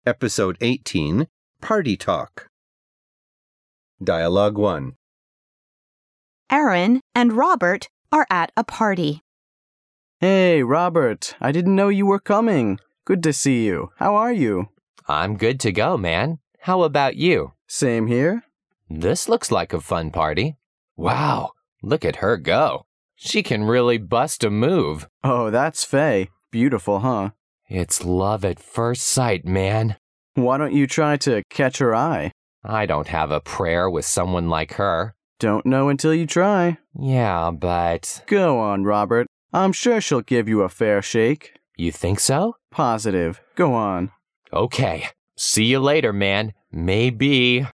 Episode 18, Party Talk. Dialogue 1. Aaron and Robert are at a party. Hey, Robert, I didn't know you were coming. Good to see you. How are you? I'm good to go, man. How about you? Same here. This looks like a fun party. Wow, look at her go. She can really bust a move. Oh, that's Faye. Beautiful, huh? It's love at first sight, man. Why don't you try to catch her eye? I don't have a prayer with someone like her. Don't know until you try. Yeah, but... Go on, Robert. I'm sure she'll give you a fair shake. You think so? Positive. Go on. Okay. See you later, man. Maybe.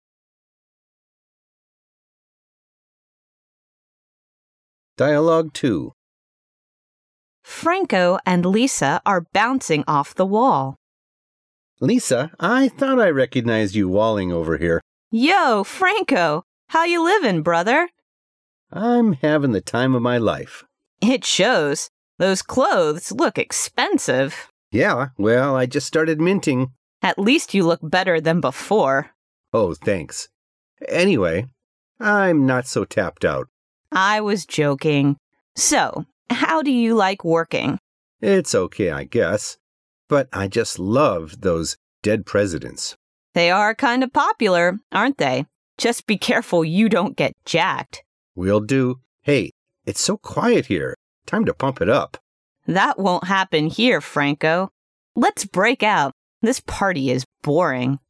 Dialogue 2. Franco and Lisa are bouncing off the wall. Lisa, I thought I recognized you walling over here. Yo, Franco, how you living, brother? I'm having the time of my life. It shows. Those clothes look expensive. Yeah, well, I just started minting. At least you look better than before. Oh, thanks. Anyway, I'm not so tapped out. I was joking. So, how do you like working? It's okay, I guess. But I just love those dead presidents. They are kind of popular, aren't they? Just be careful you don't get jacked. Will do. Hey, it's so quiet here. Time to pump it up. That won't happen here, Franco. Let's break out. This party is boring.